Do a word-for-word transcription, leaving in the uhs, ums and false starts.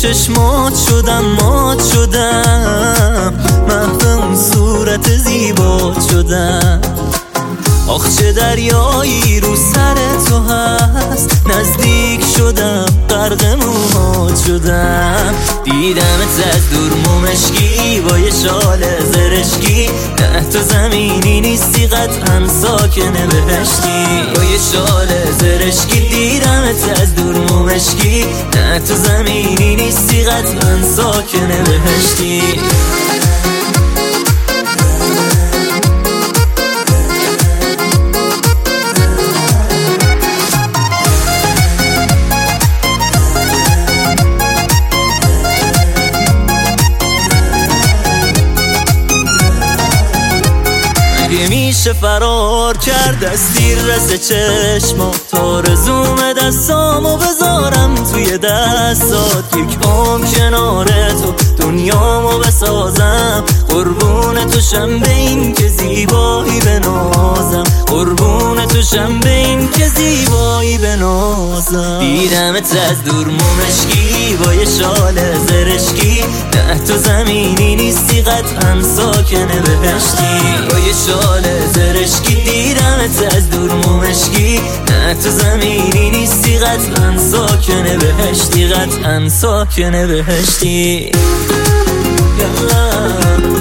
چشمات شدم مات شدم، محو اون صورت زیبات شدم. آخ چه دریایی رو سر تو هست، نزدیک شدم غرق موهات شدم. دیدمت از دور مومشکی با یه شال زرشکی، نه تو زمینی نیستی قطعا ساکن بهشتی. با یه شال زرشکی دیدمت از دور مومشکی، نه تو زمینی نیستی قطعا ساکن بهشتی. میشه فرار کرد از تیر رس چشما، تا رزوم دستامو بذارم توی دستات. یک عمر کنار تو دنیامو بسازم، قربون تو شم به این که زیبایی بنازم، قربون تو شم به این که زیبایی بنازم. دیدمت از دور مومشکی با یه شال زرشکی، نه تو زمینی نیستی قطعا ساکن بهشتی. با یه شال زرشکی دیدمت از دور مومشکی، نه تو زمینی نیستی قطعا ساکن بهشتی، قطعا ساکن بهشتی. یلا